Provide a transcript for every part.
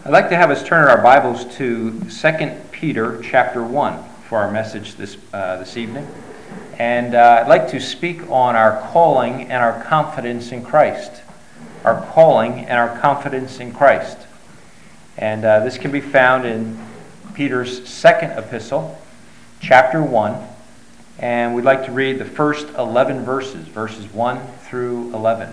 I'd like to have us turn our Bibles to 2 Peter chapter 1 for our message this evening. And I'd like to speak on our calling and our confidence in Christ. Our calling and our confidence in Christ. And this can be found in Peter's second epistle, chapter 1. And we'd like to read the first 11 verses 1 through 11.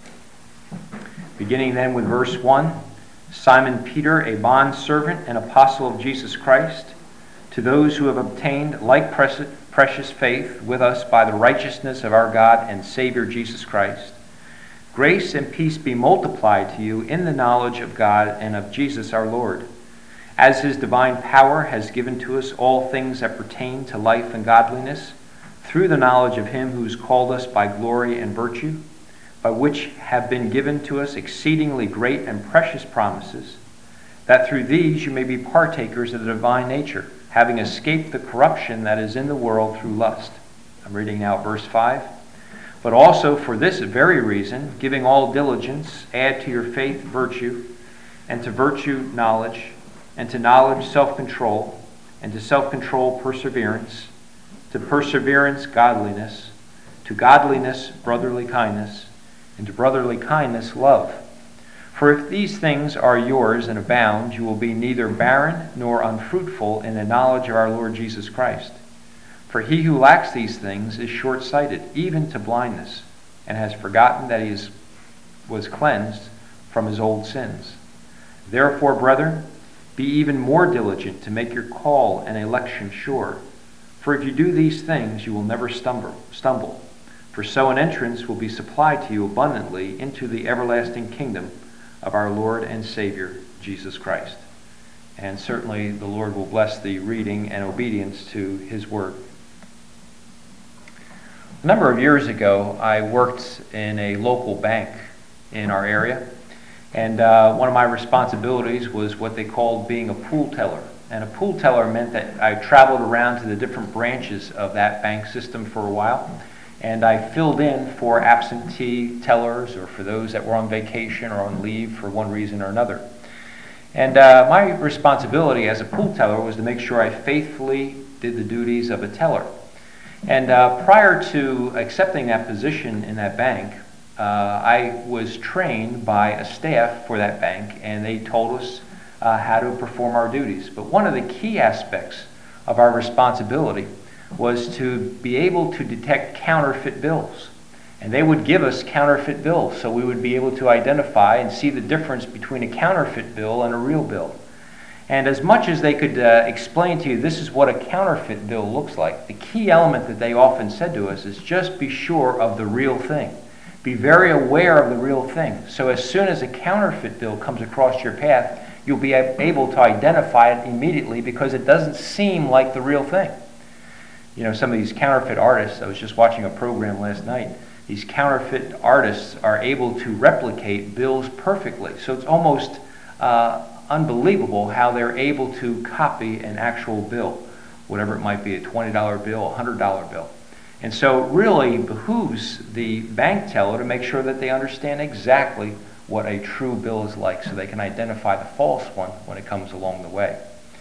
Beginning then with verse 1. Simon Peter, a bondservant and apostle of Jesus Christ, to those who have obtained like precious faith with us by the righteousness of our God and Savior Jesus Christ, grace and peace be multiplied to you in the knowledge of God and of Jesus our Lord, as his divine power has given to us all things that pertain to life and godliness, through the knowledge of him who has called us by glory and virtue, by which have been given to us exceedingly great and precious promises, that through these you may be partakers of the divine nature, having escaped the corruption that is in the world through lust. I'm reading now verse 5. But also for this very reason, giving all diligence, add to your faith virtue, and to virtue knowledge, and to knowledge self-control, and to self-control perseverance, to perseverance godliness, to godliness brotherly kindness, and to brotherly kindness love. For if these things are yours and abound, you will be neither barren nor unfruitful in the knowledge of our Lord Jesus Christ. For he who lacks these things is short-sighted, even to blindness, and has forgotten that he was cleansed from his old sins. Therefore, brethren, be even more diligent to make your call and election sure. For if you do these things, you will never stumble. For so an entrance will be supplied to you abundantly into the everlasting kingdom of our Lord and Savior, Jesus Christ. And certainly the Lord will bless the reading and obedience to his word. A number of years ago, I worked in a local bank in our area. And one of my responsibilities was what they called being a pool teller. And a pool teller meant that I traveled around to the different branches of that bank system for a while. And I filled in for absentee tellers or for those that were on vacation or on leave for one reason or another. And my responsibility as a pool teller was to make sure I faithfully did the duties of a teller. And prior to accepting that position in that bank, I was trained by a staff for that bank, and they told us how to perform our duties. But one of the key aspects of our responsibility was to be able to detect counterfeit bills. And they would give us counterfeit bills, so we would be able to identify and see the difference between a counterfeit bill and a real bill. And as much as they could explain to you, this is what a counterfeit bill looks like, the key element that they often said to us is just be sure of the real thing. Be very aware of the real thing. So as soon as a counterfeit bill comes across your path, you'll be able to identify it immediately because it doesn't seem like the real thing. You know, some of these counterfeit artists, I was just watching a program last night, these counterfeit artists are able to replicate bills perfectly. So it's almost unbelievable how they're able to copy an actual bill, whatever it might be, a $20 bill, a $100 bill. And so it really behooves the bank teller to make sure that they understand exactly what a true bill is like so they can identify the false one when it comes along the way.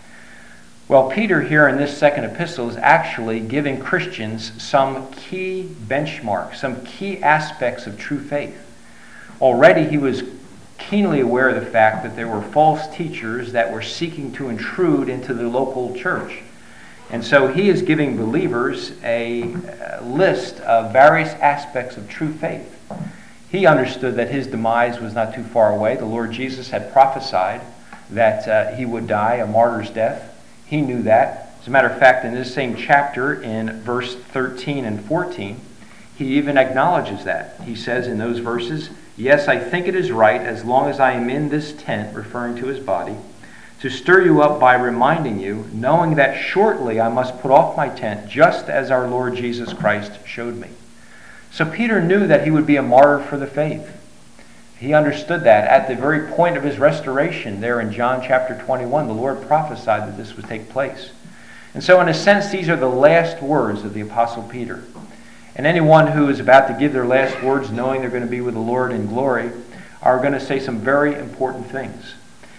Well, Peter here in this second epistle is actually giving Christians some key benchmarks, some key aspects of true faith. Already he was keenly aware of the fact that there were false teachers that were seeking to intrude into the local church. And so he is giving believers a list of various aspects of true faith. He understood that his demise was not too far away. The Lord Jesus had prophesied that he would die a martyr's death. He knew that. As a matter of fact, in this same chapter, in verse 13 and 14, he even acknowledges that. He says in those verses, "Yes, I think it is right, as long as I am in this tent," referring to his body, "to stir you up by reminding you, knowing that shortly I must put off my tent, just as our Lord Jesus Christ showed me." So Peter knew that he would be a martyr for the faith. He understood that at the very point of his restoration there in John chapter 21, the Lord prophesied that this would take place. And so in a sense, these are the last words of the Apostle Peter. And anyone who is about to give their last words knowing they're going to be with the Lord in glory are going to say some very important things.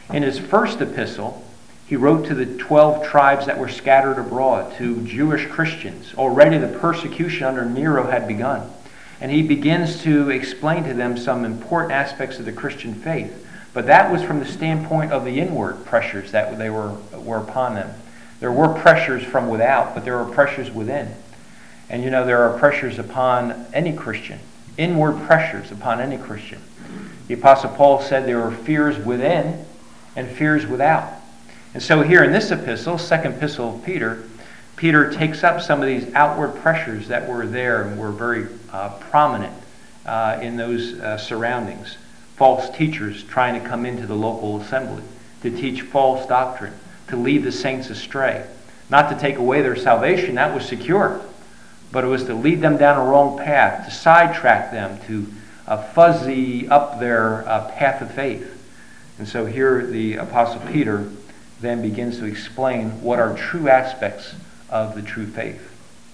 In his first epistle, he wrote to the 12 tribes that were scattered abroad, to Jewish Christians. Already the persecution under Nero had begun. And he begins to explain to them some important aspects of the Christian faith. But that was from the standpoint of the inward pressures that they were upon them. There were pressures from without, but there were pressures within. And you know, there are pressures upon any Christian, inward pressures upon any Christian. The Apostle Paul said there were fears within and fears without. And so here in this epistle, second epistle of Peter, Peter takes up some of these outward pressures that were there and were very prominent in those surroundings. False teachers trying to come into the local assembly to teach false doctrine, to lead the saints astray. Not to take away their salvation, that was secure. But it was to lead them down a wrong path, to sidetrack them, to fuzzy up their path of faith. And so here the Apostle Peter then begins to explain what are true aspects of the true faith.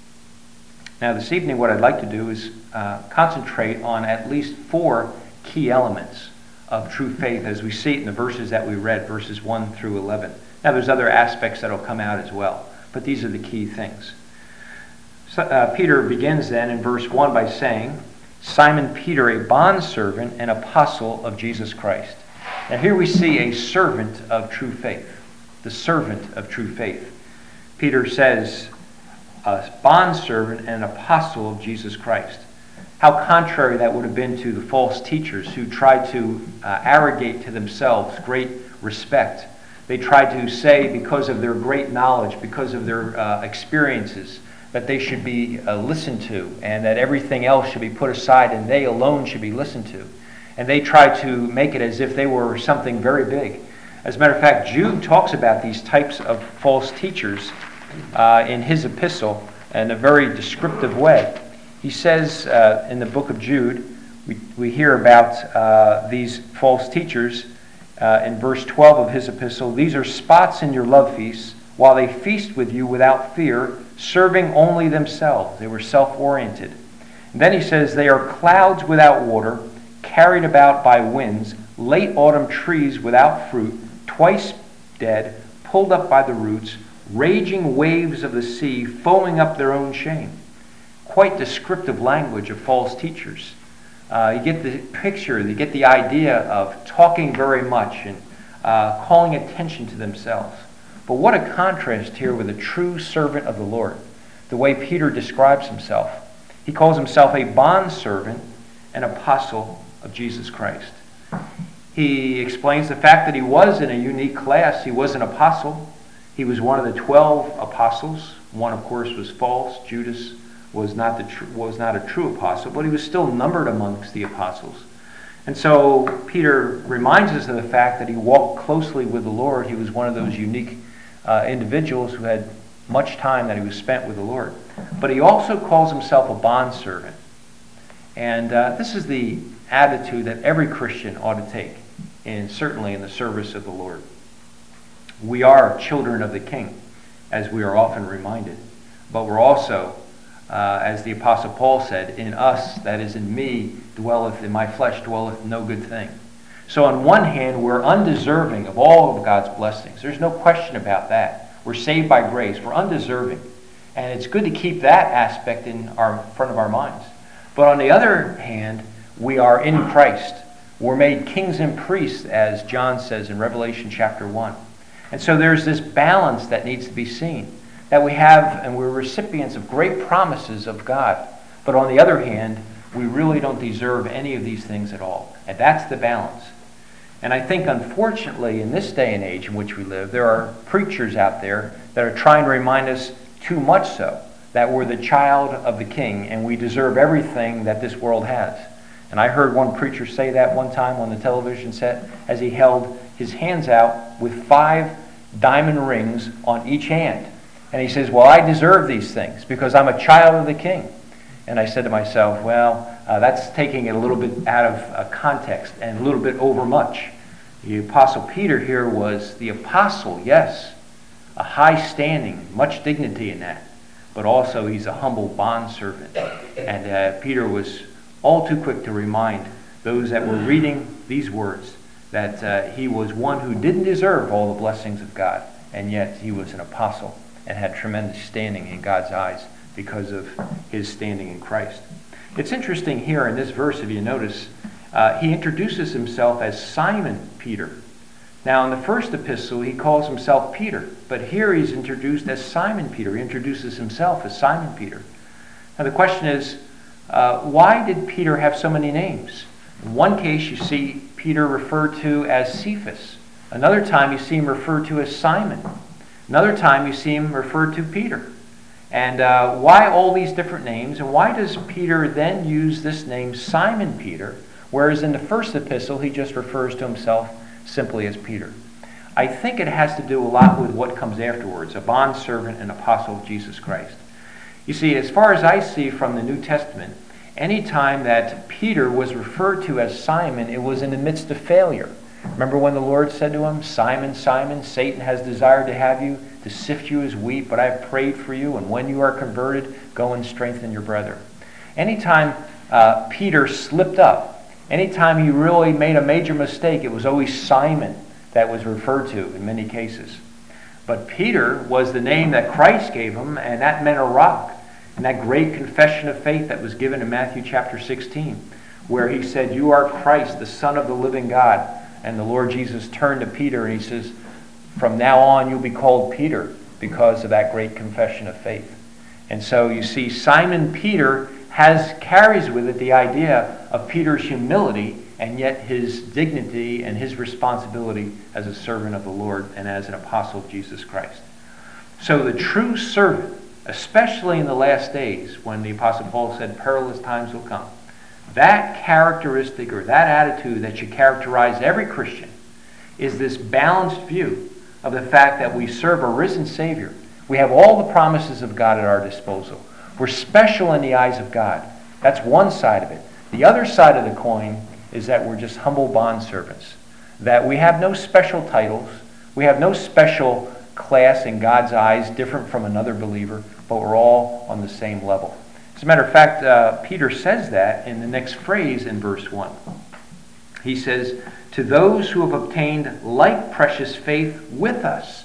Now this evening what I'd like to do is concentrate on at least 4 key elements of true faith as we see it in the verses that we read, verses 1 through 11. Now there's other aspects that will come out as well, but these are the key things. So, Peter begins then in verse 1 by saying, Simon Peter, a bondservant and apostle of Jesus Christ. Now here we see a servant of true faith, the servant of true faith. Peter says, a bondservant and apostle of Jesus Christ. How contrary that would have been to the false teachers who tried to arrogate to themselves great respect. They tried to say because of their great knowledge, because of their experiences, that they should be listened to and that everything else should be put aside and they alone should be listened to. And they tried to make it as if they were something very big. As a matter of fact, Jude talks about these types of false teachers in his epistle in a very descriptive way. He says in the book of Jude, we hear about these false teachers in verse 12 of his epistle. These are spots in your love feasts, while they feast with you without fear, serving only themselves. They were self-oriented. And then he says, they are clouds without water, carried about by winds, late autumn trees without fruit, twice dead, pulled up by the roots, raging waves of the sea, foaming up their own shame. Quite descriptive language of false teachers. You get the picture, you get the idea of talking very much and calling attention to themselves. But what a contrast here with a true servant of the Lord. The way Peter describes himself. He calls himself a bondservant and apostle of Jesus Christ. He explains the fact that he was in a unique class. He was an apostle. He was one of the 12 apostles. One, of course, was false. Judas was not a true apostle, but he was still numbered amongst the apostles. And so Peter reminds us of the fact that he walked closely with the Lord. He was one of those unique individuals who had much time that he was spent with the Lord. But he also calls himself a bondservant. And this is the attitude that every Christian ought to take, and certainly in the service of the Lord. We are children of the King, as we are often reminded. But we're also, as the Apostle Paul said, in us, that is in me, dwelleth, in my flesh dwelleth no good thing. So on one hand, we're undeserving of all of God's blessings. There's no question about that. We're saved by grace. We're undeserving. And it's good to keep that aspect in front of our minds. But on the other hand, we are in Christ. We're made kings and priests, as John says in Revelation chapter 1. And so there's this balance that needs to be seen. That we have, and we're recipients of great promises of God. But on the other hand, we really don't deserve any of these things at all. And that's the balance. And I think, unfortunately, in this day and age in which we live, there are preachers out there that are trying to remind us too much so that we're the child of the King and we deserve everything that this world has. And I heard one preacher say that one time on the television set as he held his hands out with 5 diamond rings on each hand. And he says, well, I deserve these things because I'm a child of the King. And I said to myself, well, that's taking it a little bit out of context and a little bit overmuch. The Apostle Peter here was the apostle, yes, a high standing, much dignity in that. But also he's a humble bondservant. And Peter was all too quick to remind those that were reading these words that he was one who didn't deserve all the blessings of God, and yet he was an apostle and had tremendous standing in God's eyes because of his standing in Christ. It's interesting here in this verse, if you notice, he introduces himself as Simon Peter. Now, in the first epistle, he calls himself Peter, but here he's introduced as Simon Peter. He introduces himself as Simon Peter. Now, the question is, why did Peter have so many names? In one case, you see Peter referred to as Cephas. Another time, you see him referred to as Simon. Another time, you see him referred to Peter. And why all these different names? And why does Peter then use this name Simon Peter, whereas in the first epistle, he just refers to himself simply as Peter? I think it has to do a lot with what comes afterwards, a bondservant and apostle of Jesus Christ. You see, as far as I see from the New Testament, any time that Peter was referred to as Simon, it was in the midst of failure. Remember when the Lord said to him, Simon, Simon, Satan has desired to have you, to sift you as wheat, but I have prayed for you, and when you are converted, go and strengthen your brethren. Anytime Peter slipped up, anytime he really made a major mistake, it was always Simon that was referred to in many cases. But Peter was the name that Christ gave him, and that meant a rock. And that great confession of faith that was given in Matthew chapter 16, where he said, you are Christ, the Son of the living God. And the Lord Jesus turned to Peter and he says, from now on you'll be called Peter because of that great confession of faith. And so you see, Simon Peter carries with it the idea of Peter's humility and yet his dignity and his responsibility as a servant of the Lord and as an apostle of Jesus Christ. So the true servant, especially in the last days when the Apostle Paul said perilous times will come, that characteristic or that attitude that should characterize every Christian is this balanced view of the fact that we serve a risen Savior. We have all the promises of God at our disposal. We're special in the eyes of God. That's one side of it. The other side of the coin is that we're just humble bondservants, that we have no special titles, we have no special class in God's eyes different from another believer, but we're all on the same level. As a matter of fact, Peter says that in the next phrase in verse 1. He says, to those who have obtained like precious faith with us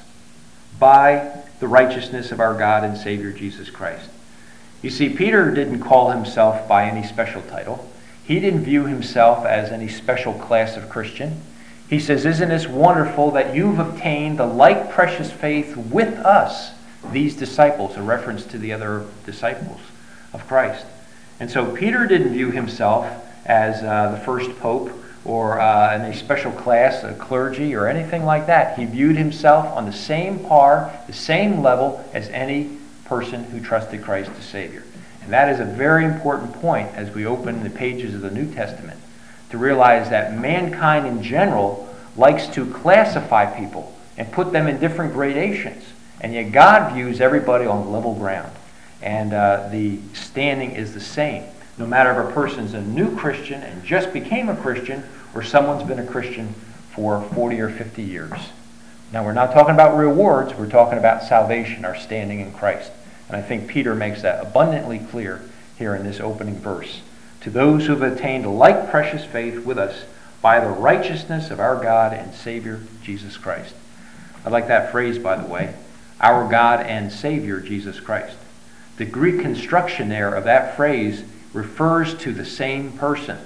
by the righteousness of our God and Savior Jesus Christ. You see, Peter didn't call himself by any special title. He didn't view himself as any special class of Christian. He says, isn't this wonderful that you've obtained the like precious faith with us, these disciples, a reference to the other disciples of Christ. And so Peter didn't view himself as the first pope or in a special class, a clergy or anything like that. He viewed himself on the same par, the same level as any person who trusted Christ as Savior. And that is a very important point as we open the pages of the New Testament, to realize that mankind in general likes to classify people and put them in different gradations. And yet God views everybody on level ground. And the standing is the same. No matter if a person's a new Christian and just became a Christian, or someone's been a Christian for 40 or 50 years. Now, we're not talking about rewards. We're talking about salvation, our standing in Christ. And I think Peter makes that abundantly clear here in this opening verse. To those who have attained a like precious faith with us by the righteousness of our God and Savior, Jesus Christ. I like that phrase, by the way. Our God and Savior, Jesus Christ. The Greek construction there of that phrase refers to the same person.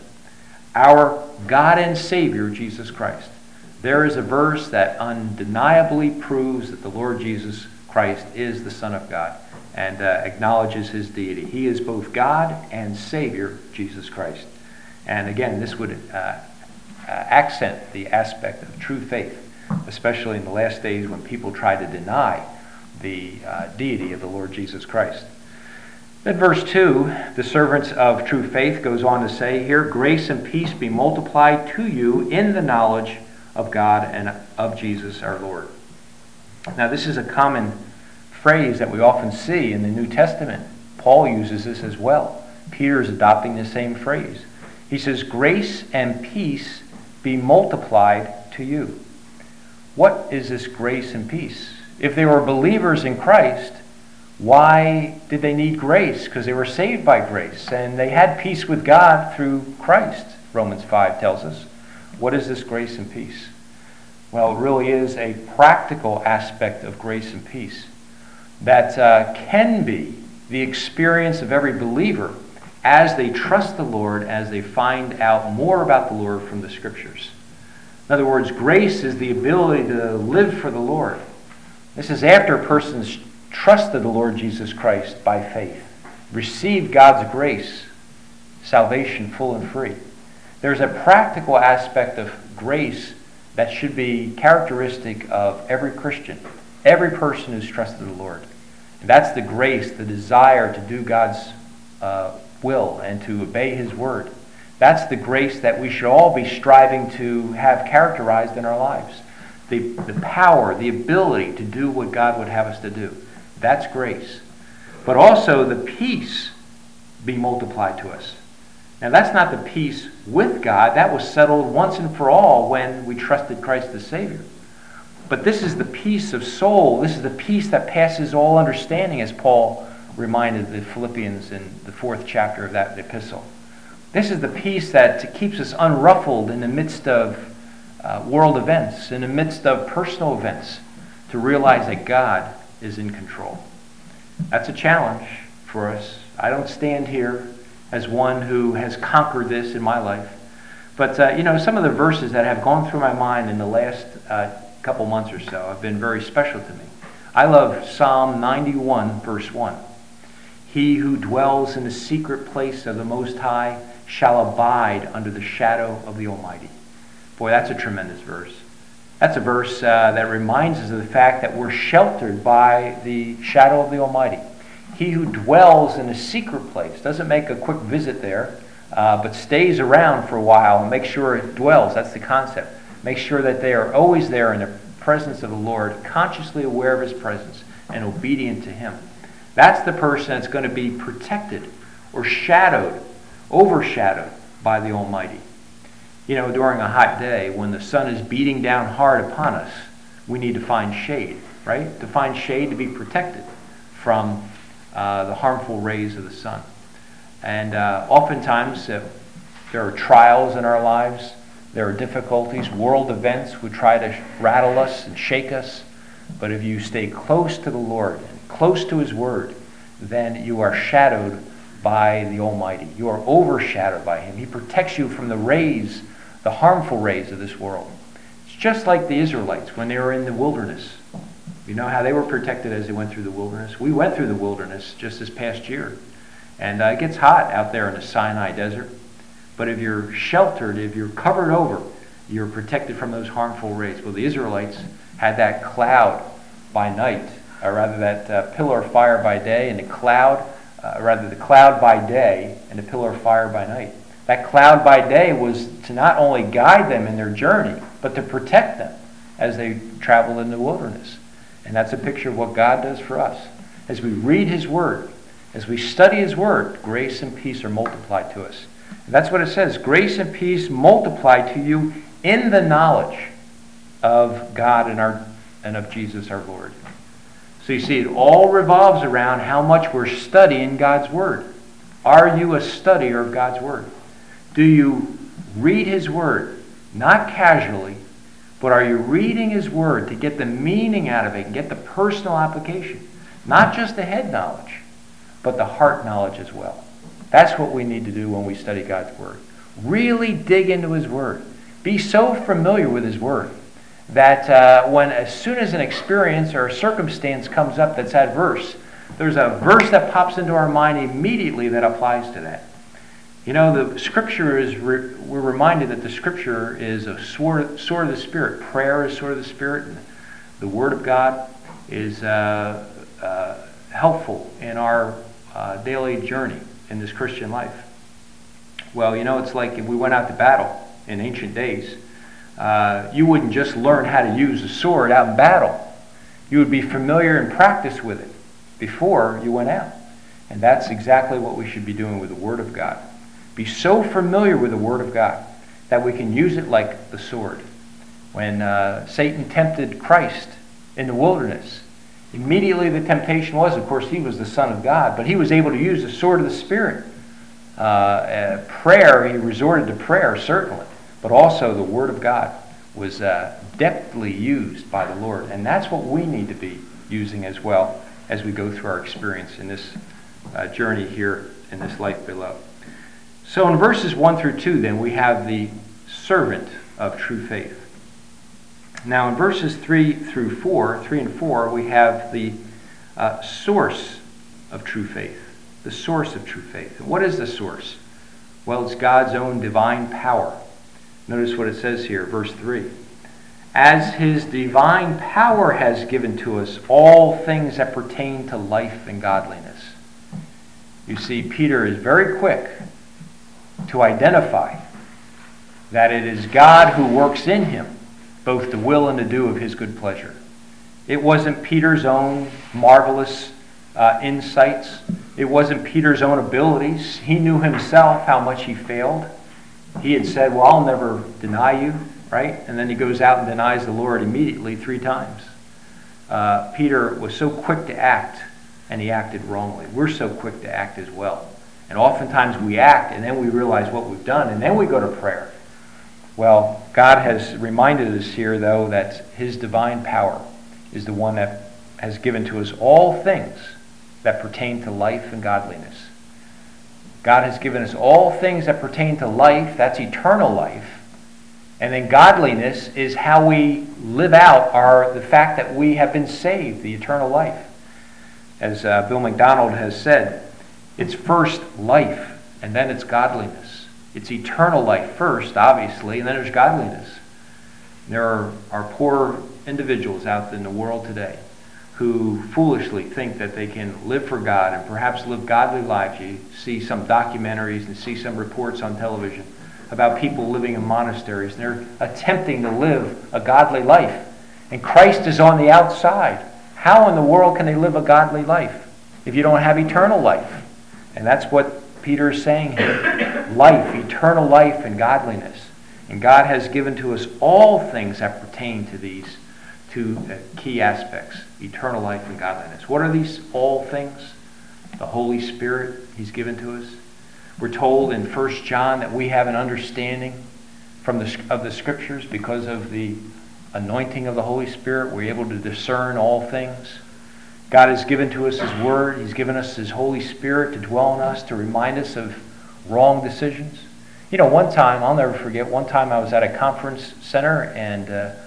Our God and Savior, Jesus Christ. There is a verse that undeniably proves that the Lord Jesus Christ is the Son of God and acknowledges his deity. He is both God and Savior, Jesus Christ. And again, this would accent the aspect of true faith, especially in the last days when people try to deny the deity of the Lord Jesus Christ. Then verse 2, the servants of true faith goes on to say here, grace and peace be multiplied to you in the knowledge of God and of Jesus our Lord. Now this is a common phrase that we often see in the New Testament. Paul uses this as well. Peter is adopting the same phrase. He says, grace and peace be multiplied to you. What is this grace and peace? If they were believers in Christ, why did they need grace? Because they were saved by grace, and they had peace with God through Christ, Romans 5 tells us. What is this grace and peace? Well, it really is a practical aspect of grace and peace that can be the experience of every believer as they trust the Lord, as they find out more about the Lord from the Scriptures. In other words, grace is the ability to live for the Lord. This is after a person's trusted the Lord Jesus Christ by faith, received God's grace, salvation full and free. There's a practical aspect of grace that should be characteristic of every Christian, every person who's trusted the Lord. And that's the grace, the desire to do God's will and to obey His word. That's the grace that we should all be striving to have characterized in our lives. The power, the ability to do what God would have us to do. That's grace. But also the peace be multiplied to us. Now that's not the peace with God. That was settled once and for all when we trusted Christ as Savior. But this is the peace of soul. This is the peace that passes all understanding, as Paul reminded the Philippians in the 4th chapter of that epistle. This is the peace that keeps us unruffled in the midst of world events, in the midst of personal events, to realize that God is in control. That's a challenge for us. I don't stand here as one who has conquered this in my life. But, some of the verses that have gone through my mind in the last couple months or so have been very special to me. I love Psalm 91, verse 1. He who dwells in the secret place of the Most High shall abide under the shadow of the Almighty. Boy, that's a tremendous verse. That's a verse that reminds us of the fact that we're sheltered by the shadow of the Almighty. He who dwells in a secret place doesn't make a quick visit there, but stays around for a while and makes sure it dwells. That's the concept. Make sure that they are always there in the presence of the Lord, consciously aware of His presence and obedient to Him. That's the person that's going to be protected or overshadowed by the Almighty. During a hot day, when the sun is beating down hard upon us, we need to find shade, right? To find shade to be protected from the harmful rays of the sun. And oftentimes there are trials in our lives. There are difficulties. World events would try to rattle us and shake us. But if you stay close to the Lord, and close to His Word, then you are shadowed by the Almighty. You are overshadowed by Him. He protects you from the rays, the harmful rays of this world. It's just like the Israelites when they were in the wilderness. You know how they were protected as they went through the wilderness? We went through the wilderness just this past year. And it gets hot out there in the Sinai desert. But if you're sheltered, if you're covered over, you're protected from those harmful rays. Well, the Israelites had that cloud by night, or rather that pillar of fire by day, and the cloud by day and the pillar of fire by night. That cloud by day was to not only guide them in their journey, but to protect them as they traveled in the wilderness. And that's a picture of what God does for us. As we read His Word, as we study His Word, grace and peace are multiplied to us. And that's what it says. Grace and peace multiplied to you in the knowledge of God and of Jesus our Lord. So you see, it all revolves around how much we're studying God's Word. Are you a studier of God's Word? Do you read His Word, not casually, but are you reading His Word to get the meaning out of it and get the personal application? Not just the head knowledge, but the heart knowledge as well. That's what we need to do when we study God's Word. Really dig into His Word. Be so familiar with His Word that as soon as an experience or a circumstance comes up that's adverse, there's a verse that pops into our mind immediately that applies to that. The Scripture we're reminded that the Scripture is a sword of the Spirit. Prayer is sword of the Spirit, and the Word of God is helpful in our daily journey in this Christian life. Well, it's like if we went out to battle in ancient days, you wouldn't just learn how to use a sword out in battle. You would be familiar and practice with it before you went out. And that's exactly what we should be doing with the Word of God. Be so familiar with the Word of God that we can use it like the sword. When Satan tempted Christ in the wilderness, immediately the temptation was, of course, He was the Son of God, but He was able to use the sword of the Spirit. Prayer, He resorted to prayer, certainly. but also the Word of God was deftly used by the Lord. And that's what we need to be using as well as we go through our experience in this journey here in this life below. So in verses 1 through 2, then, we have the servant of true faith. Now in verses 3 and 4, we have the source of true faith. The source of true faith. And what is the source? Well, it's God's own divine power. Notice what it says here, verse 3. As his divine power has given to us all things that pertain to life and godliness. You see, Peter is very quick to identify that it is God who works in him both to will and to do of his good pleasure. It wasn't Peter's own marvelous insights. It wasn't Peter's own abilities. He knew himself how much he failed. He had said, well, I'll never deny you, right? And then he goes out and denies the Lord immediately 3 times. Peter was so quick to act, and he acted wrongly. We're so quick to act as well. And oftentimes we act, and then we realize what we've done, and then we go to prayer. Well, God has reminded us here, though, that his divine power is the one that has given to us all things that pertain to life and godliness. God has given us all things that pertain to life, that's eternal life. And then godliness is how we live out the fact that we have been saved, the eternal life. As Bill McDonald has said, it's first life, and then it's godliness. It's eternal life first, obviously, and then there's godliness. There are poor individuals out in the world today who foolishly think that they can live for God and perhaps live godly lives. You see some documentaries and see some reports on television about people living in monasteries, and they're attempting to live a godly life. And Christ is on the outside. How in the world can they live a godly life if you don't have eternal life? And that's what Peter is saying here. Life, eternal life and godliness. And God has given to us all things that pertain to these 2 key aspects, eternal life and godliness. What are these all things? The Holy Spirit he's given to us. We're told in 1 John that we have an understanding of the Scriptures because of the anointing of the Holy Spirit. We're able to discern all things. God has given to us his Word. He's given us his Holy Spirit to dwell in us, to remind us of wrong decisions. You know, one time, I'll never forget, one time I was at a conference center and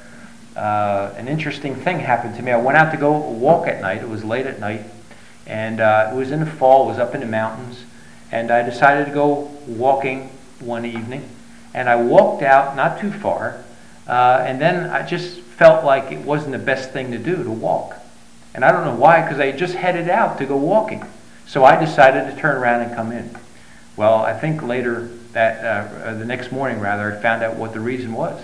an interesting thing happened to me. I went out to go walk at night. It was late at night, and it was in the fall. It was up in the mountains, and I decided to go walking one evening, and I walked out not too far, and then I just felt like it wasn't the best thing to do to walk. And I don't know why, because I just headed out to go walking. So I decided to turn around and come in. Well, I think later, the next morning rather, I found out what the reason was.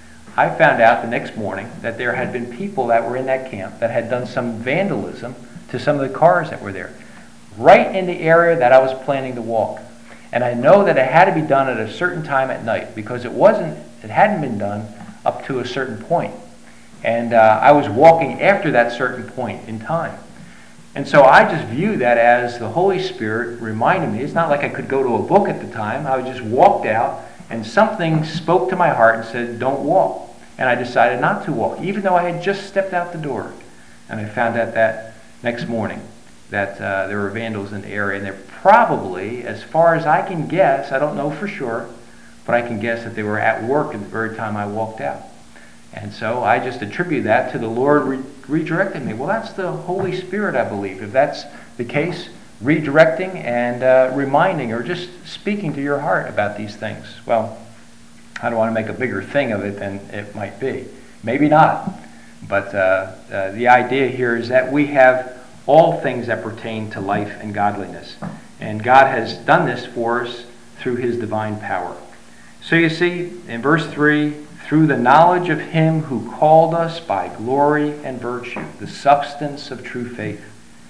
I found out the next morning that there had been people that were in that camp that had done some vandalism to some of the cars that were there, right in the area that I was planning to walk. And I know that it had to be done at a certain time at night because it hadn't been done up to a certain point. And I was walking after that certain point in time. And so I just view that as the Holy Spirit reminded me. It's not like I could go to a book at the time. I just walked out and something spoke to my heart and said, don't walk. And I decided not to walk, even though I had just stepped out the door. And I found out that next morning that there were vandals in the area. And they're probably, as far as I can guess, I don't know for sure, but I can guess that they were at work at the very time I walked out. And so I just attribute that to the Lord redirecting me. Well, that's the Holy Spirit, I believe. If that's the case, redirecting and reminding or just speaking to your heart about these things. Well, I don't want to make a bigger thing of it than it might be. Maybe not. But the idea here is that we have all things that pertain to life and godliness. And God has done this for us through his divine power. So you see, in verse 3, through the knowledge of him who called us by glory and virtue, the substance of true faith.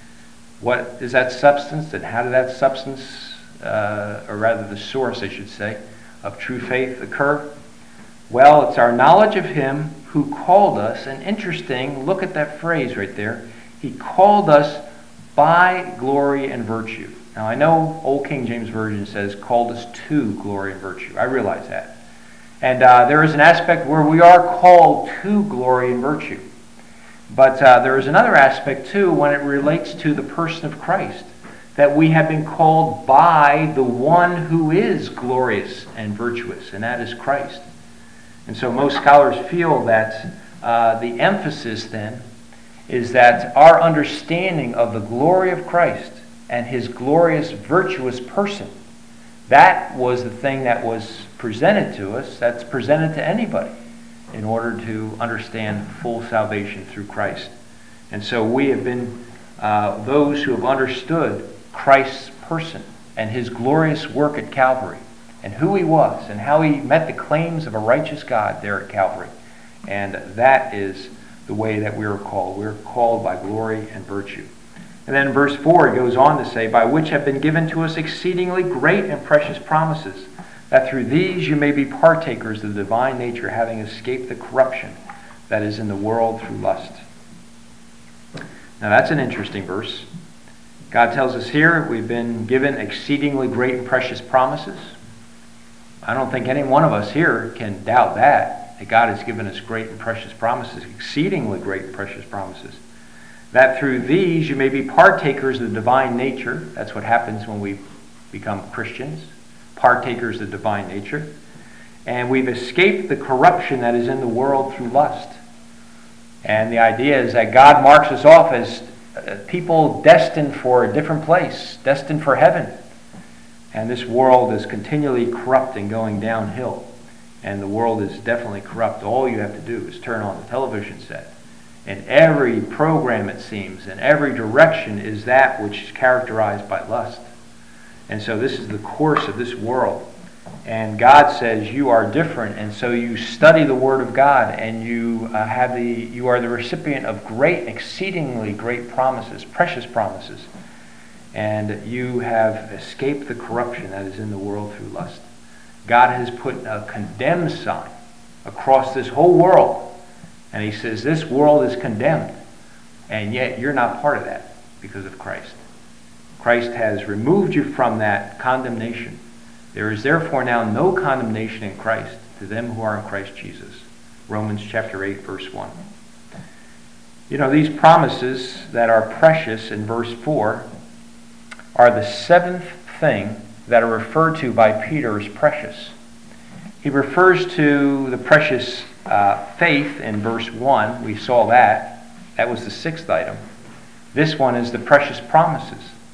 What is that substance, and how did that substance, or rather the source, I should say, of true faith occur? Well, it's our knowledge of him who called us, and interesting, look at that phrase right there. He called us by glory and virtue. Now, I know Old King James Version says called us to glory and virtue. I realize that. And there is an aspect where we are called to glory and virtue. But there is another aspect, too, when it relates to the person of Christ, that we have been called by the one who is glorious and virtuous, and that is Christ. And so most scholars feel that the emphasis then is that our understanding of the glory of Christ and his glorious, virtuous person, that was the thing that was presented to us, that's presented to anybody in order to understand full salvation through Christ. And so we have been those who have understood Christ's person and his glorious work at Calvary and who he was and how he met the claims of a righteous God there at Calvary. And that is the way that we are called. We are called by glory and virtue. And then in verse 4 it goes on to say, by which have been given to us exceedingly great and precious promises, that through these you may be partakers of the divine nature, having escaped the corruption that is in the world through lust. Now that's an interesting verse. God tells us here we've been given exceedingly great and precious promises. I don't think any one of us here can doubt that God has given us great and precious promises, exceedingly great and precious promises. That through these you may be partakers of the divine nature. That's what happens when we become Christians, partakers of the divine nature. And we've escaped the corruption that is in the world through lust. And the idea is that God marks us off as people destined for a different place, destined for heaven. And this world is continually corrupt and going downhill. And the world is definitely corrupt. All you have to do is turn on the television set. And every program, it seems, in every direction is that which is characterized by lust. And so this is the course of this world. And God says you are different, and so you study the Word of God, and you are the recipient of great, exceedingly great promises, precious promises. And you have escaped the corruption that is in the world through lust. God has put a condemned sign across this whole world. And he says this world is condemned. And yet you're not part of that because of Christ. Christ has removed you from that condemnation. There is therefore now no condemnation in Christ to them who are in Christ Jesus. Romans chapter 8, verse 1. You know, these promises that are precious in verse 4 are the seventh thing that are referred to by Peter as precious. He refers to the precious faith in verse 1. We saw that. That was the sixth item. This one is the precious promises.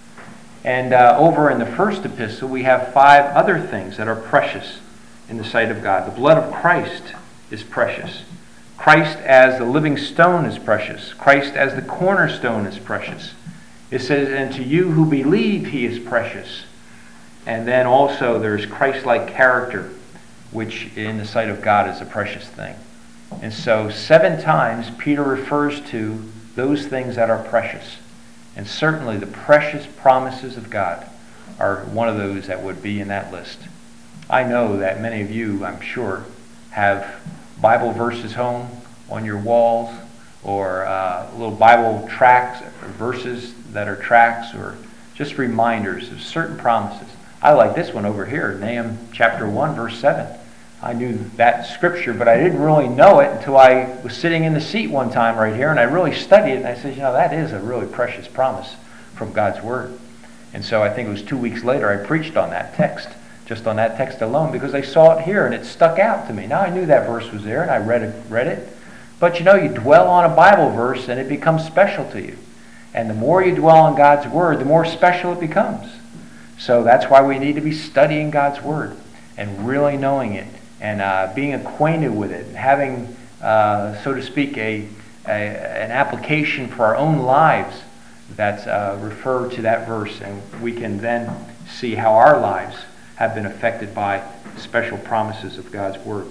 And over in the first epistle, we have 5 other things that are precious in the sight of God. The blood of Christ is precious. Christ as the living stone is precious. Christ as the cornerstone is precious. It says, and to you who believe he is precious. And then also there's Christ-like character, which in the sight of God is a precious thing. And so 7 times Peter refers to those things that are precious. And certainly the precious promises of God are one of those that would be in that list. I know that many of you, I'm sure, have Bible verses home on your walls, or little Bible tracts, or verses that are tracts, or just reminders of certain promises. I like this one over here, Nahum chapter 1, verse 7. I knew that scripture, but I didn't really know it until I was sitting in the seat one time right here, and I really studied it, and I said, you know, that is a really precious promise from God's Word. And so I think it was 2 weeks later I preached on that text, just on that text alone, because I saw it here, and it stuck out to me. Now I knew that verse was there, and I read it. But you know, you dwell on a Bible verse, and it becomes special to you. And the more you dwell on God's Word, the more special it becomes. So that's why we need to be studying God's Word and really knowing it and being acquainted with it, and having, so to speak, an application for our own lives that refer to that verse, and we can then see how our lives have been affected by special promises of God's Word.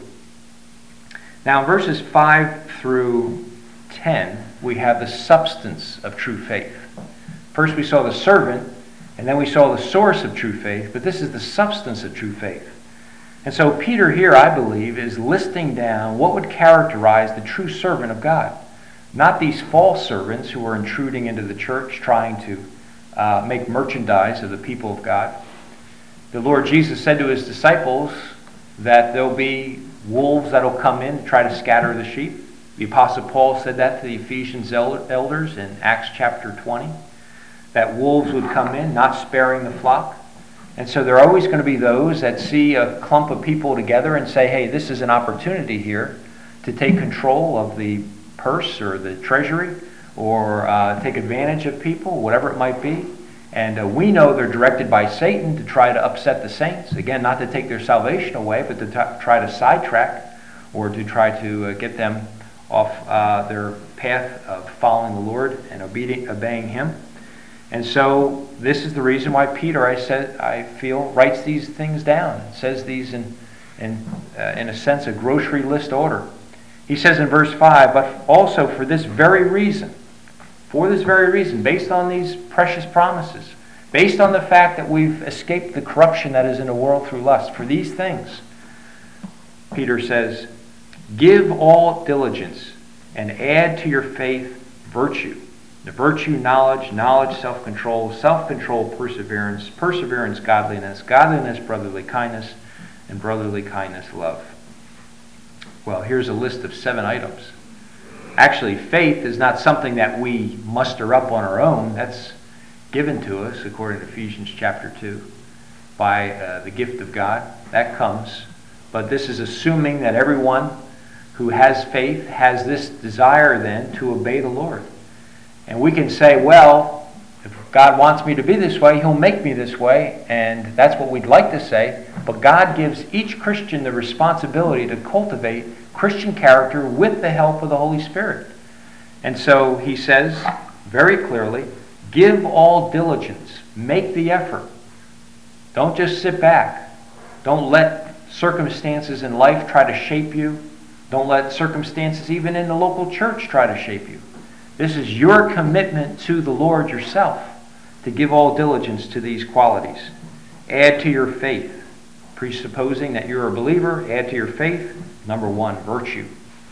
Now, in verses 5 through 10, we have the substance of true faith. First we saw the servant, and then we saw the source of true faith, but this is the substance of true faith. And so Peter here, I believe, is listing down what would characterize the true servant of God. Not these false servants who are intruding into the church trying to make merchandise of the people of God. The Lord Jesus said to his disciples that there'll be wolves that'll come in to try to scatter the sheep. The Apostle Paul said that to the Ephesians elders in Acts chapter 20, that wolves would come in, not sparing the flock. And so there are always going to be those that see a clump of people together and say, hey, this is an opportunity here to take control of the purse or the treasury, or take advantage of people, whatever it might be. And we know they're directed by Satan to try to upset the saints. Again, not to take their salvation away, but to try to sidetrack or to try to get them off their path of following the Lord and obeying Him. And so this is the reason why Peter, I feel, writes these things down. It says these in a sense, a grocery list order. He says in verse 5, but also for this very reason, based on these precious promises, based on the fact that we've escaped the corruption that is in the world through lust, for these things, Peter says, give all diligence and add to your faith virtue. The virtue, knowledge, self-control, perseverance, godliness, brotherly kindness, and brotherly kindness, love. Well, here's a list of 7 items. Actually, faith is not something that we muster up on our own. That's given to us, according to Ephesians chapter 2, by the gift of God. That comes. But this is assuming that everyone who has faith has this desire then to obey the Lord. And we can say, well, if God wants me to be this way, He'll make me this way, and that's what we'd like to say. But God gives each Christian the responsibility to cultivate Christian character with the help of the Holy Spirit. And so He says very clearly, give all diligence, make the effort. Don't just sit back. Don't let circumstances in life try to shape you. Don't let circumstances even in the local church try to shape you. This is your commitment to the Lord yourself, to give all diligence to these qualities. Add to your faith, presupposing that you're a believer, add to your faith, number 1, virtue.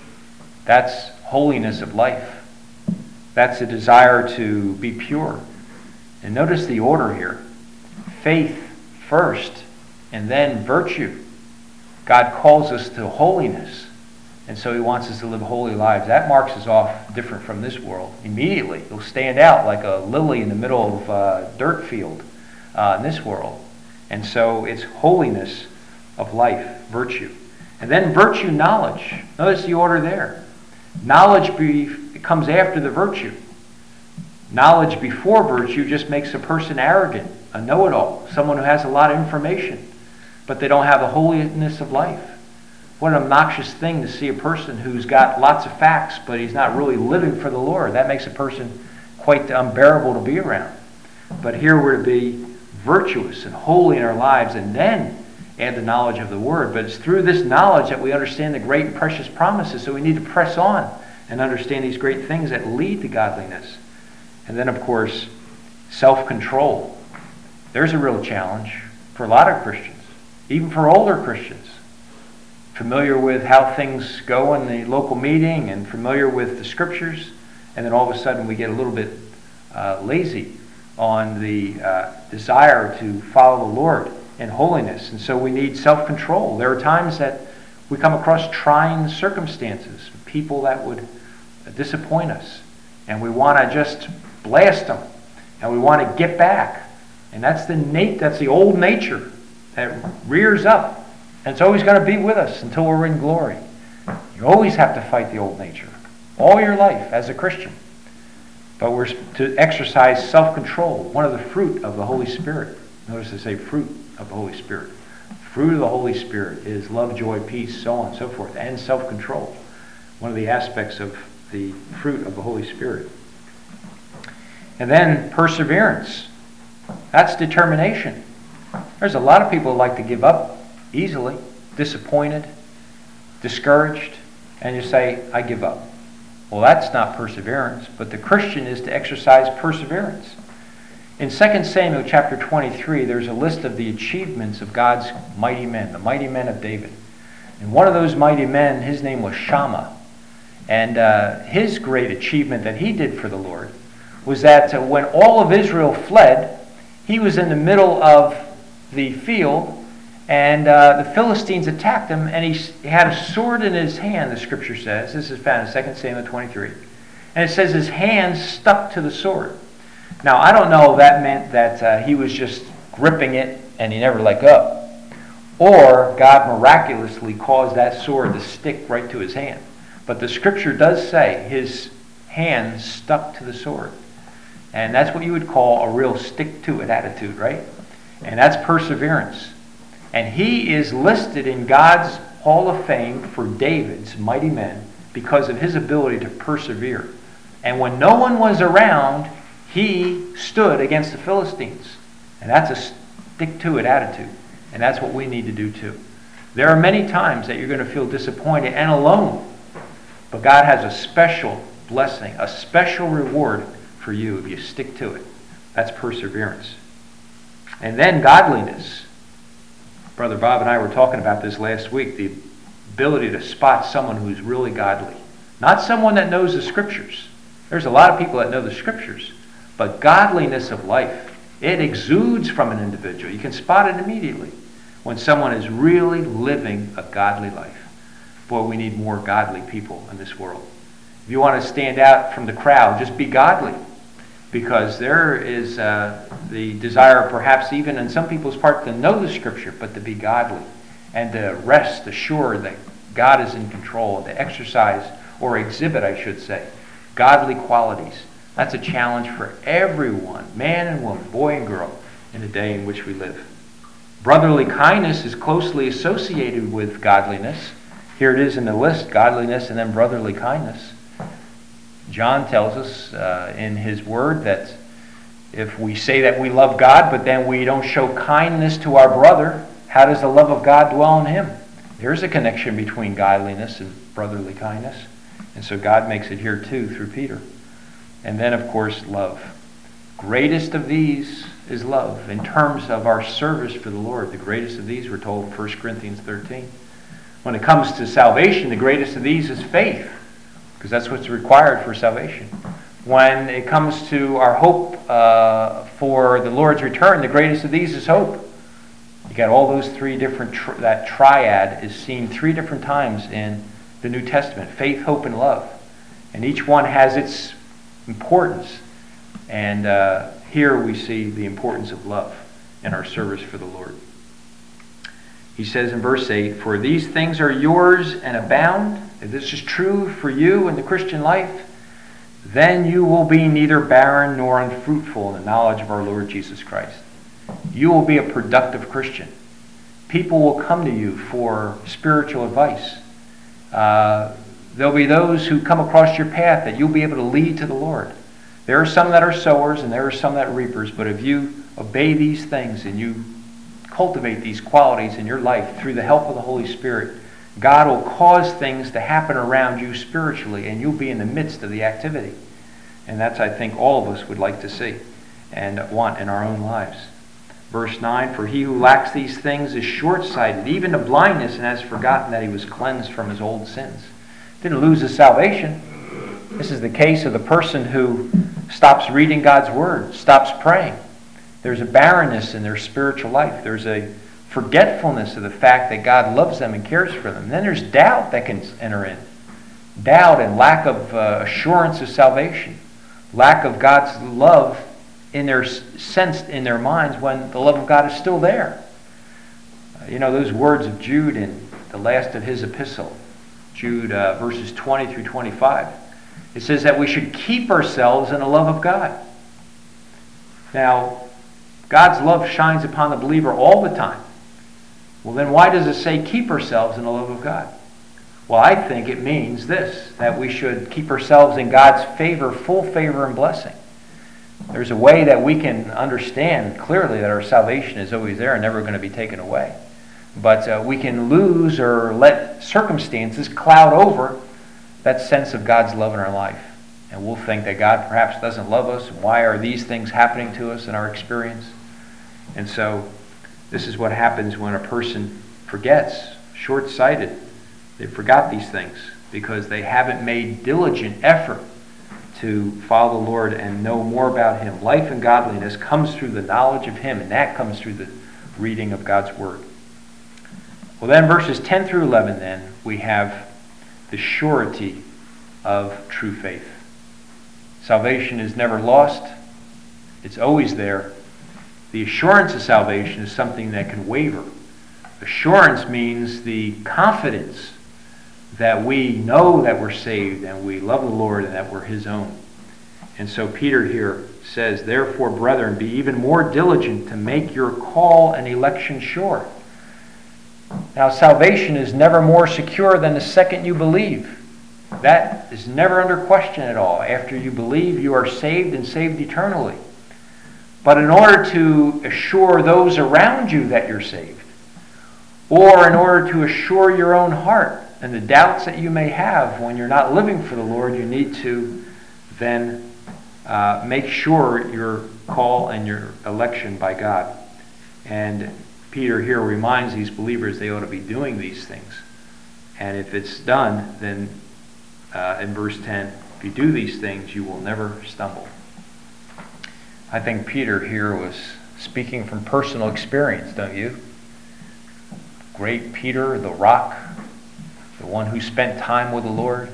That's holiness of life. That's a desire to be pure. And notice the order here. Faith first, and then virtue. God calls us to holiness. And so He wants us to live holy lives. That marks us off different from this world. Immediately, you'll stand out like a lily in the middle of a dirt field in this world. And so it's holiness of life, virtue. And then virtue, knowledge. Notice the order there. Knowledge comes after the virtue. Knowledge before virtue just makes a person arrogant, a know-it-all, someone who has a lot of information, but they don't have the holiness of life. What an obnoxious thing to see a person who's got lots of facts, but he's not really living for the Lord. That makes a person quite unbearable to be around. But here we're to be virtuous and holy in our lives, and then add the knowledge of the Word. But it's through this knowledge that we understand the great and precious promises, so we need to press on and understand these great things that lead to godliness. And then, of course, self-control. There's a real challenge for a lot of Christians, even for older Christians. Familiar with how things go in the local meeting and familiar with the Scriptures, and then all of a sudden we get a little bit lazy on the desire to follow the Lord in holiness. And so we need self-control. There are times that we come across trying circumstances, people that would disappoint us, and we want to just blast them, and we want to get back. And that's the old nature that rears up. And it's always going to be with us until we're in glory. You always have to fight the old nature all your life as a Christian. But we're to exercise self-control, one of the fruit of the Holy Spirit. Notice I say fruit of the Holy Spirit. Fruit of the Holy Spirit is love, joy, peace, so on and so forth, and self-control. One of the aspects of the fruit of the Holy Spirit. And then perseverance. That's determination. There's a lot of people who like to give up easily, disappointed, discouraged, and you say, I give up. Well, that's not perseverance, but the Christian is to exercise perseverance. In 2 Samuel chapter 23, there's a list of the achievements of God's mighty men, the mighty men of David. And one of those mighty men, his name was Shammah. And his great achievement that he did for the Lord was that when all of Israel fled, he was in the middle of the field, And the Philistines attacked him, and he had a sword in his hand, the scripture says. This is found in 2 Samuel 23. And it says his hand stuck to the sword. Now, I don't know if that meant that he was just gripping it and he never let go, or God miraculously caused that sword to stick right to his hand. But the scripture does say his hand stuck to the sword. And that's what you would call a real stick-to-it attitude, right? And that's perseverance. And he is listed in God's Hall of Fame for David's mighty men because of his ability to persevere. And when no one was around, he stood against the Philistines. And that's a stick-to-it attitude. And that's what we need to do too. There are many times that you're going to feel disappointed and alone. But God has a special blessing, a special reward for you if you stick to it. That's perseverance. And then godliness. Brother Bob and I were talking about this last week, the ability to spot someone who's really godly. Not someone that knows the scriptures. There's a lot of people that know the scriptures. But godliness of life, it exudes from an individual. You can spot it immediately when someone is really living a godly life. Boy, we need more godly people in this world. If you want to stand out from the crowd, just be godly. Because there is the desire, perhaps even in some people's part, to know the scripture, but to be godly and to rest assured that God is in control, to exercise or exhibit, I should say, godly qualities. That's a challenge for everyone, man and woman, boy and girl, in the day in which we live. Brotherly kindness is closely associated with godliness. Here it is in the list, godliness and then brotherly kindness. John tells us in his word that if we say that we love God, but then we don't show kindness to our brother, how does the love of God dwell in him? There's a connection between godliness and brotherly kindness. And so God makes it here too through Peter. And then, of course, love. Greatest of these is love. In terms of our service for the Lord, the greatest of these, we're told in 1 Corinthians 13. When it comes to salvation, the greatest of these is faith, because that's what's required for salvation. When it comes to our hope for the Lord's return, the greatest of these is hope. You got all those three different, that triad is seen three different times in the New Testament: faith, hope, and love. And each one has its importance. And here we see the importance of love in our service for the Lord. He says in verse 8, "For these things are yours and abound." If this is true for you in the Christian life, then you will be neither barren nor unfruitful in the knowledge of our Lord Jesus Christ. You will be a productive Christian. People will come to you for spiritual advice. There'll be those who come across your path that you'll be able to lead to the Lord. There are some that are sowers and there are some that are reapers, but if you obey these things and you cultivate these qualities in your life through the help of the Holy Spirit, God will cause things to happen around you spiritually, and you'll be in the midst of the activity. And that's, I think, all of us would like to see and want in our own lives. Verse 9, "For he who lacks these things is short-sighted, even to blindness, and has forgotten that he was cleansed from his old sins." Didn't lose his salvation. This is the case of the person who stops reading God's Word, stops praying. There's a barrenness in their spiritual life. There's a forgetfulness of the fact that God loves them and cares for them. And then there's doubt that can enter in. Doubt and lack of assurance of salvation. Lack of God's love in their sensed in their minds when the love of God is still there. You know, those words of Jude in the last of his epistle, Jude verses 20 through 25. It says that we should keep ourselves in the love of God. Now, God's love shines upon the believer all the time. Well, then why does it say keep ourselves in the love of God? Well, I think it means this, that we should keep ourselves in God's favor, full favor and blessing. There's a way that we can understand clearly that our salvation is always there and never going to be taken away. But we can lose or let circumstances cloud over that sense of God's love in our life. And we'll think that God perhaps doesn't love us. Why are these things happening to us in our experience? And so this is what happens when a person forgets, short-sighted. They forgot these things because they haven't made diligent effort to follow the Lord and know more about Him. Life and godliness comes through the knowledge of Him, and that comes through the reading of God's Word. Well, then verses 10 through 11, then, we have the surety of true faith. Salvation is never lost. It's always there. The assurance of salvation is something that can waver. Assurance means the confidence that we know that we're saved and we love the Lord and that we're His own. And so Peter here says, therefore, brethren, be even more diligent to make your call and election sure. Now, salvation is never more secure than the second you believe. That is never under question at all. After you believe, you are saved and saved eternally. But in order to assure those around you that you're saved, or in order to assure your own heart and the doubts that you may have when you're not living for the Lord, you need to then make sure your call and your election by God. And Peter here reminds these believers they ought to be doing these things. And if it's done, then in verse 10, if you do these things, you will never stumble. I think Peter here was speaking from personal experience, don't you? Great Peter, the rock, the one who spent time with the Lord,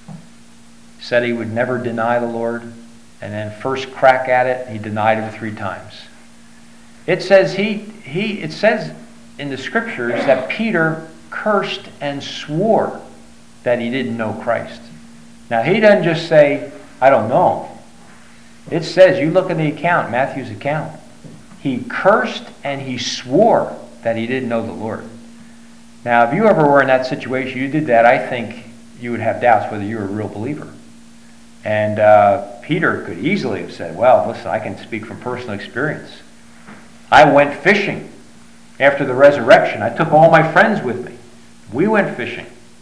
said he would never deny the Lord, and then first crack at it, he denied him 3 times. It says it says in the scriptures that Peter cursed and swore that he didn't know Christ. Now, he doesn't just say, I don't know him. It says, you look at the account, Matthew's account, he cursed and he swore that he didn't know the Lord. Now, if you ever were in that situation, you did that, I think you would have doubts whether you were a real believer. And Peter could easily have said, well, listen, I can speak from personal experience. I went fishing after the resurrection. I took all my friends with me. We went fishing.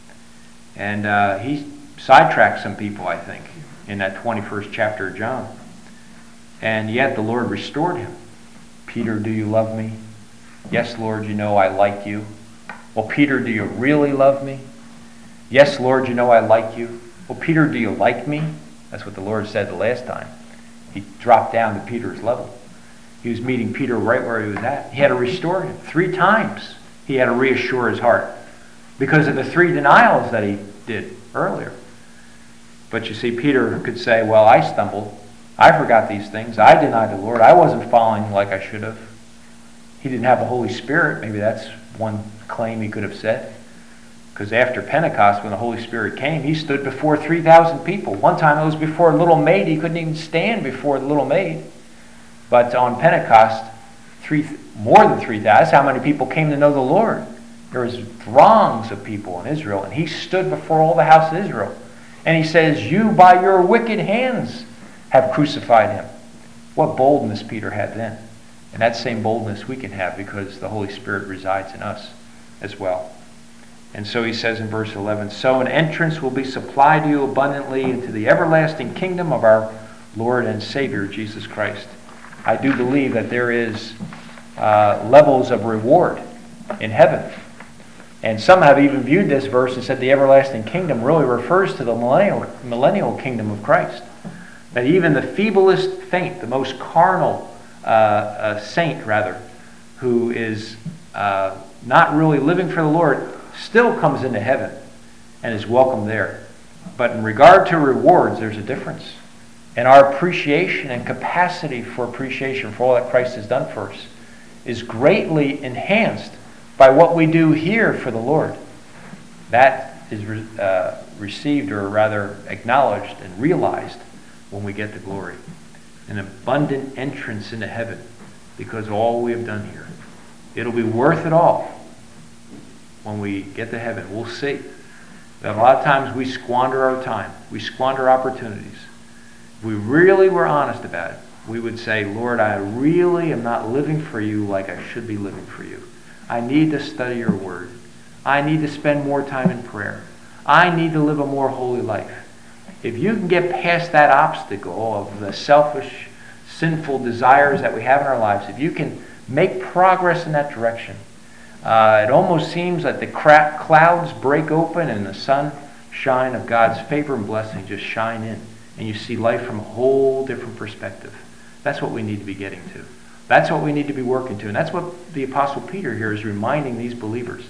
And he sidetracked some people, I think, in that 21st chapter of John. And yet the Lord restored him. Peter, do you love me? Yes, Lord, you know I like you. Well, Peter, do you really love me? Yes, Lord, you know I like you. Well, Peter, do you like me? That's what the Lord said the last time. He dropped down to Peter's level. He was meeting Peter right where he was at. He had to restore him 3 times. He had to reassure his heart because of the 3 denials that he did earlier. But you see, Peter could say, well, I stumbled. I forgot these things. I denied the Lord. I wasn't following like I should have. He didn't have the Holy Spirit. Maybe that's one claim he could have said. Because after Pentecost, when the Holy Spirit came, he stood before 3,000 people. One time it was before a little maid. He couldn't even stand before the little maid. But on Pentecost, more than 3,000. That's how many people came to know the Lord. There was throngs of people in Israel. And he stood before all the house of Israel. And he says, you by your wicked hands have crucified him. What boldness Peter had then. And that same boldness we can have because the Holy Spirit resides in us as well. And so he says in verse 11, so an entrance will be supplied to you abundantly into the everlasting kingdom of our Lord and Savior, Jesus Christ. I do believe that there is levels of reward in heaven. And some have even viewed this verse and said the everlasting kingdom really refers to the millennial kingdom of Christ. That even the feeblest saint, the most carnal saint, rather, who is not really living for the Lord, still comes into heaven and is welcome there. But in regard to rewards, there's a difference. And our appreciation and capacity for appreciation for all that Christ has done for us is greatly enhanced by what we do here for the Lord. That is received, or rather acknowledged and realized when we get the glory. An abundant entrance into heaven because of all we have done here. It'll be worth it all when we get to heaven. We'll see that a lot of times we squander our time. We squander opportunities. If we really were honest about it, we would say, Lord, I really am not living for you like I should be living for you. I need to study your word. I need to spend more time in prayer. I need to live a more holy life. If you can get past that obstacle of the selfish, sinful desires that we have in our lives, if you can make progress in that direction, it almost seems that the clouds break open and the sunshine of God's favor and blessing just shine in. And you see life from a whole different perspective. That's what we need to be getting to. That's what we need to be working to. And that's what the Apostle Peter here is reminding these believers.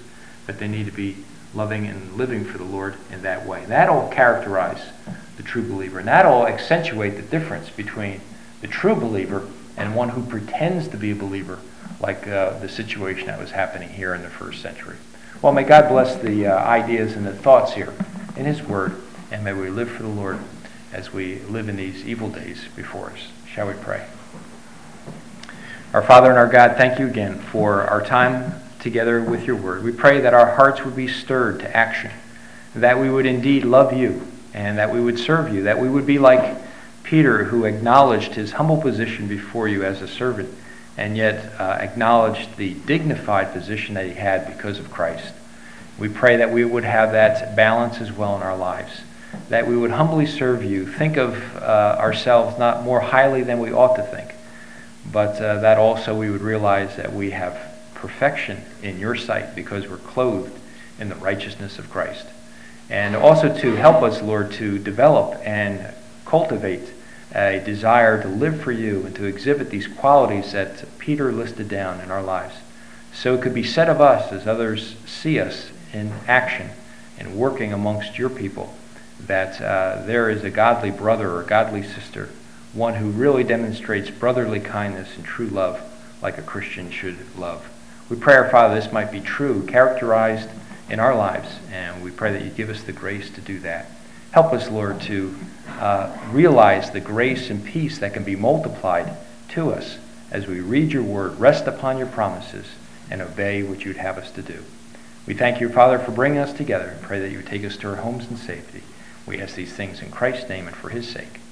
but they need to be loving and living for the Lord in that way. That'll characterize the true believer, and that'll accentuate the difference between the true believer and one who pretends to be a believer, like the situation that was happening here in the first century. Well, may God bless the ideas and the thoughts here in His Word, and may we live for the Lord as we live in these evil days before us. Shall we pray? Our Father and our God, thank you again for our time together with your Word. We pray that our hearts would be stirred to action, that we would indeed love you, and that we would serve you, that we would be like Peter, who acknowledged his humble position before you as a servant, and yet acknowledged the dignified position that he had because of Christ. We pray that we would have that balance as well in our lives, that we would humbly serve you, think of ourselves not more highly than we ought to think, but that also we would realize that we have perfection in your sight because we're clothed in the righteousness of Christ. And also to help us, Lord, to develop and cultivate a desire to live for you and to exhibit these qualities that Peter listed down in our lives. So it could be said of us as others see us in action and working amongst your people that there is a godly brother or godly sister, one who really demonstrates brotherly kindness and true love like a Christian should love. We pray, our Father, this might be true, characterized in our lives, and we pray that you give us the grace to do that. Help us, Lord, to realize the grace and peace that can be multiplied to us as we read your word, rest upon your promises, and obey what you'd have us to do. We thank you, Father, for bringing us together and pray that you would take us to our homes in safety. We ask these things in Christ's name and for his sake.